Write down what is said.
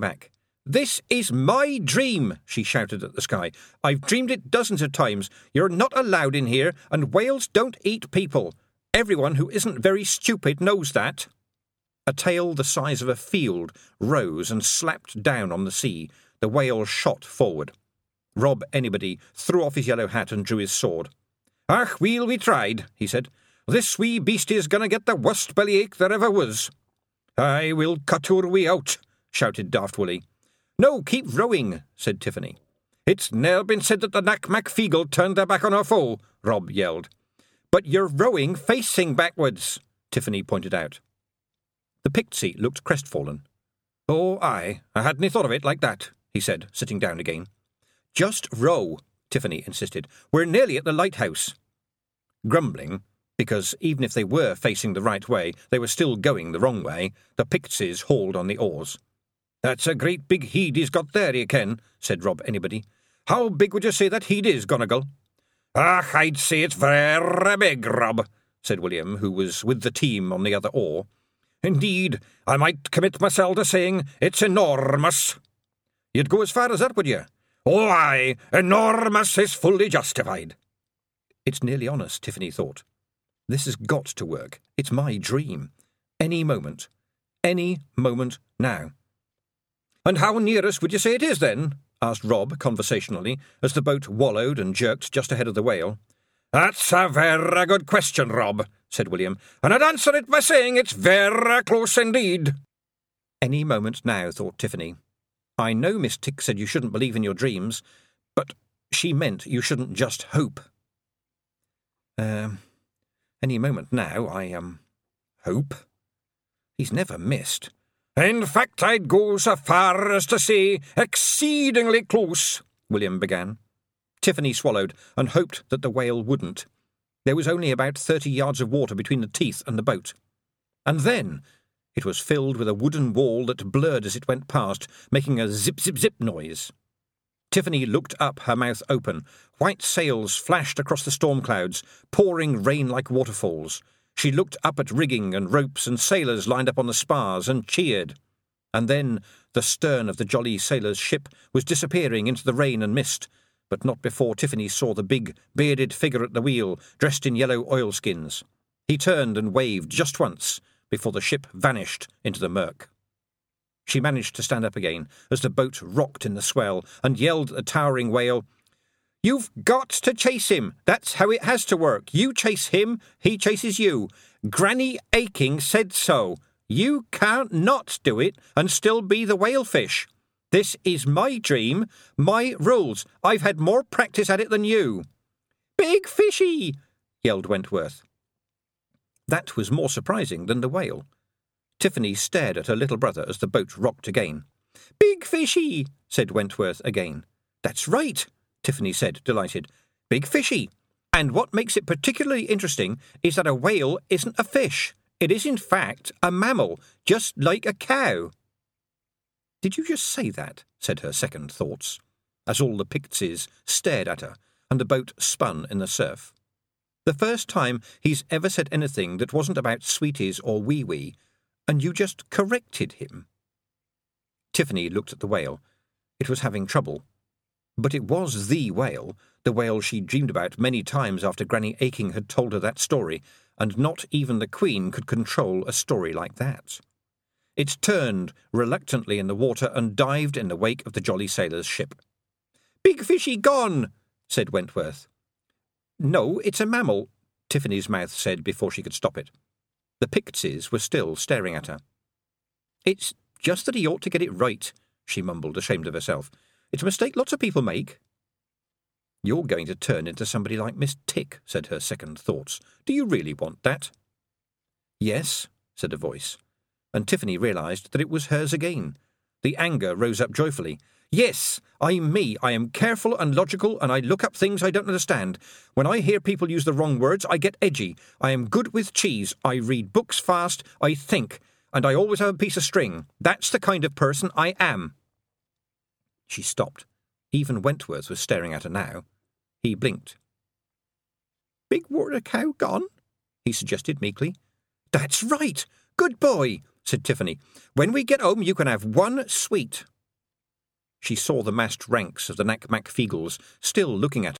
back. "This is my dream," she shouted at the sky. "I've dreamed it dozens of times. You're not allowed in here, and whales don't eat people. Everyone who isn't very stupid knows that." A tail the size of a field rose and slapped down on the sea. The whale shot forward. Rob Anybody threw off his yellow hat and drew his sword. "Ach, weel, we tried," he said. "This wee beastie's going to get the worst bellyache there ever was." "Aye, we'll cut our way out," shouted Daft Willie. "No, keep rowing," said Tiffany. "It's ne'er been said that the Knack MacFeagle turned their back on our foe," Rob yelled. "But you're rowing facing backwards," Tiffany pointed out. The Pixie looked crestfallen. "Oh, aye, I hadn't thought of it like that," he said, sitting down again. "Just row," Tiffany insisted. "We're nearly at the lighthouse." Grumbling, because even if they were facing the right way, they were still going the wrong way, the Pixies hauled on the oars. "That's a great big head he's got there, you ken," said Rob Anybody. "How big would you say that head is, Gonagall?" "Ach, I'd say it's very big, Rob," said William, who was with the team on the other oar. "Indeed, I might commit myself to saying it's enormous." "You'd go as far as that, would you?" "Oh, aye, enormous is fully justified." It's nearly honest, Tiffany thought. This has got to work. It's my dream. Any moment now. "And how near us would you say it is, then?" asked Rob conversationally, as the boat wallowed and jerked just ahead of the whale. "That's a very good question, Rob," said William, "and I'd answer it by saying it's very close indeed." Any moment now, thought Tiffany. I know Miss Tick said you shouldn't believe in your dreams, but she meant you shouldn't just hope. Any moment now, I hope. He's never missed. "In fact, I'd go so far as to say exceedingly close," William began. Tiffany swallowed and hoped that the whale wouldn't. There was only about 30 yards of water between the teeth and the boat. And then it was filled with a wooden wall that blurred as it went past, making a zip-zip-zip noise. Tiffany looked up, her mouth open. White sails flashed across the storm clouds, pouring rain like waterfalls. She looked up at rigging and ropes and sailors lined up on the spars and cheered. And then the stern of the jolly sailor's ship was disappearing into the rain and mist, but not before Tiffany saw the big, bearded figure at the wheel, dressed in yellow oilskins. He turned and waved just once before the ship vanished into the murk. She managed to stand up again as the boat rocked in the swell and yelled at the towering whale, "You've got to chase him. That's how it has to work. You chase him, he chases you. Granny Aching said so. You can't not do it and still be the whalefish. This is my dream, my rules. I've had more practice at it than you." "Big fishy!" yelled Wentworth. That was more surprising than the whale. Tiffany stared at her little brother as the boat rocked again. "Big fishy!" said Wentworth again. "That's right," Tiffany said, delighted. "Big fishy. And what makes it particularly interesting is that a whale isn't a fish. It is, in fact, a mammal, just like a cow." "Did you just say that?" said her second thoughts, as all the Pixies stared at her, and the boat spun in the surf. "The first time he's ever said anything that wasn't about sweeties or wee-wee, and you just corrected him." Tiffany looked at the whale. It was having trouble. But it was the whale she'd dreamed about many times after Granny Aching had told her that story, and not even the Queen could control a story like that. It turned reluctantly in the water and dived in the wake of the jolly sailor's ship. "Big fishy gone," said Wentworth. "No, it's a mammal," Tiffany's mouth said before she could stop it. The Pixies were still staring at her. "It's just that he ought to get it right," she mumbled, ashamed of herself. "It's a mistake lots of people make." "You're going to turn into somebody like Miss Tick," said her second thoughts. "Do you really want that?" "Yes," said a voice, and Tiffany realised that it was hers again. The anger rose up joyfully. "Yes, I'm me. I am careful and logical, and I look up things I don't understand. When I hear people use the wrong words, I get edgy. I am good with cheese. I read books fast. I think. And I always have a piece of string. That's the kind of person I am." She stopped. Even Wentworth was staring at her now. He blinked. "Big water cow gone?" he suggested meekly. "That's right. Good boy," said Tiffany. "When we get home you can have one sweet." She saw the massed ranks of the Nac-Mac Feagles still looking at